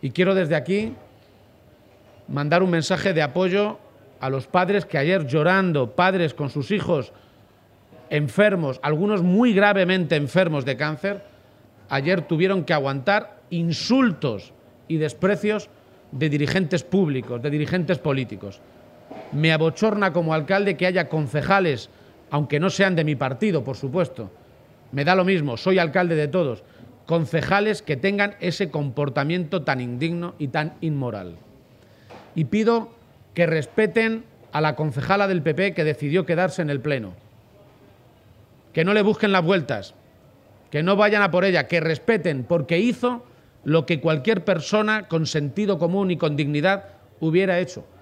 Y quiero desde aquí mandar un mensaje de apoyo a los padres que ayer llorando, padres con sus hijos enfermos, algunos muy gravemente enfermos de cáncer, ayer tuvieron que aguantar insultos y desprecios de dirigentes públicos, de dirigentes políticos. Me abochorna como alcalde que haya concejales, aunque no sean de mi partido, por supuesto. Me da lo mismo, soy alcalde de todos. Concejales que tengan ese comportamiento tan indigno y tan inmoral. Y pido que respeten a la concejala del PP que decidió quedarse en el Pleno. Que no le busquen las vueltas, que no vayan a por ella, que respeten, porque hizo lo que cualquier persona con sentido común y con dignidad hubiera hecho.